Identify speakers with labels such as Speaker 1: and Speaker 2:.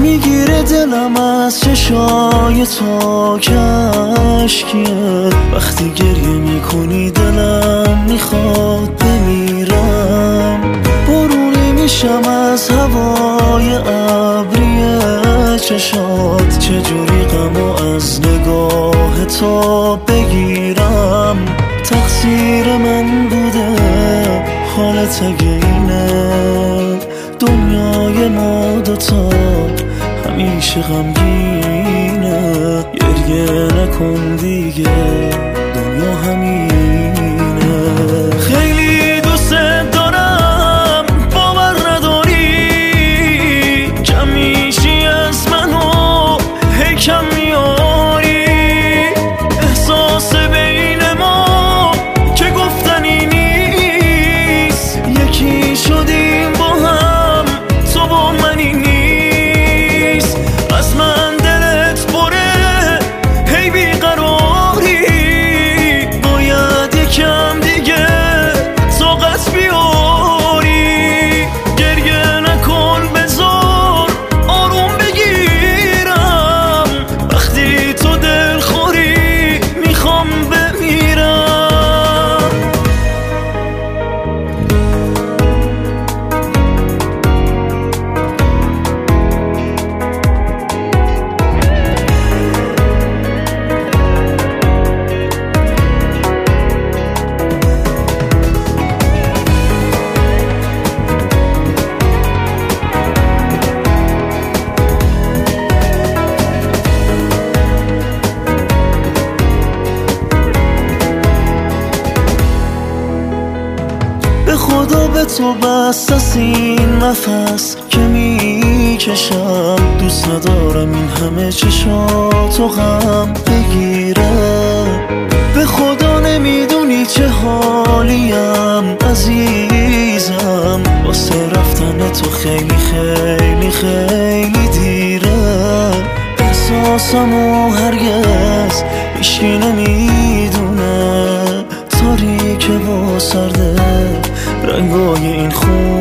Speaker 1: میگیره دلم از چشای تو کشکیه. وقتی گریه میکنی دلم میخواد بمیرم. بارونی میشم از هوای ابری چشات. چجوری غمو از نگاه تو بگیرم؟ تقصیر من بوده حالت اگه اینه. دنیای ما دوتا همیشه غمگینه. گریه نکن دیگه، دنیا همینه. خیلی دوست دارم، باور نداری. کم میشی از منو، هی کم میاری. احساس بین ما که گفتنی نیست. یکی شدیم با هم، تو با منی نیست. از من دلت پره، هی بیقراری. باید یکم دیگه طاقت بیاری. گریه نکن بذار آروم بگیرم. وقتی تو دلخوری میخوام بمیرم. به خدا به تو بست از این نفس که میکشم. دوست ندارم این همه چشاتو غم بگیره. به خدا نمیدونی چه حالیم عزیزم. واسه رفتن تو خیلی خیلی خیلی دیره. احساسمو هرگز هیچکی نمیدونه. تاریکه و سرده رنگای این خون